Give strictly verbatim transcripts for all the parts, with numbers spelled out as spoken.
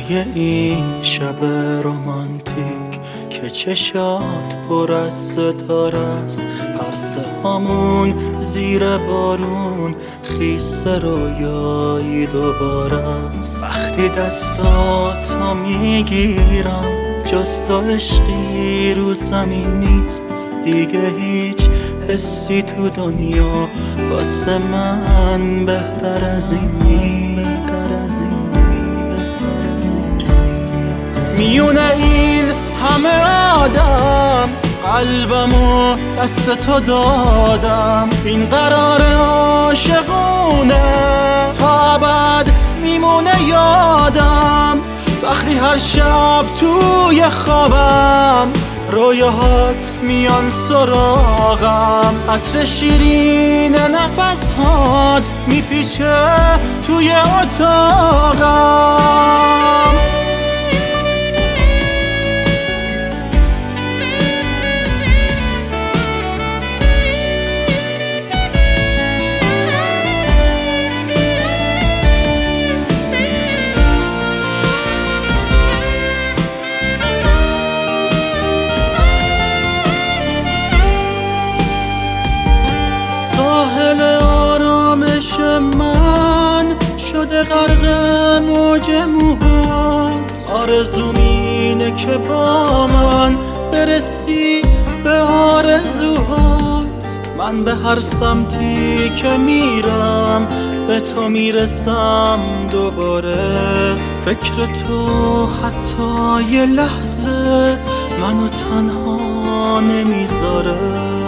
توی این شب رمانتیک که چشات پر از ستاره است، پرسه هامون زیر بارون خیس رویایی دوباره است. وقتی دستاتو میگیرم جز تو عشقی رو زمین نیست، دیگه هیچ حسی تو دنیا واسه من بهتر از این نیست. میونه این همه آدم قلبمو دست تو دادم، این قرار عاشقونه تا ابد میمونه یادم. وقتی هر شب توی خوابم رویاهات میان سراغم، عطر شیرین نفسهات میپیچه توی اتاقم. ساحل آرامش من شده غرق موج موهات، آرزوم اینه که با من برسی به آرزوهات. من به هر سمتی که میرم به تو میرسم دوباره، فکر تو حتی یه لحظه منو تنها نمیذاره.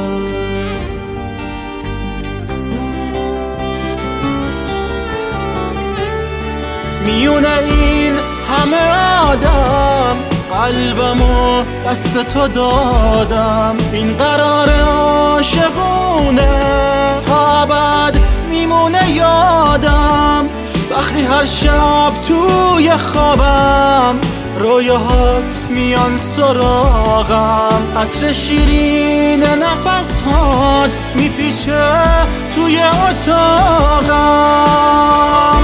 میونه این همه آدم قلبمو دست تو دادم، این قرار عاشقونه تا ابد میمونه یادم. وقتی هر شب توی خوابم رویاهات میان سراغم، عطر شیرین نفسهات میپیچه توی اتاقم.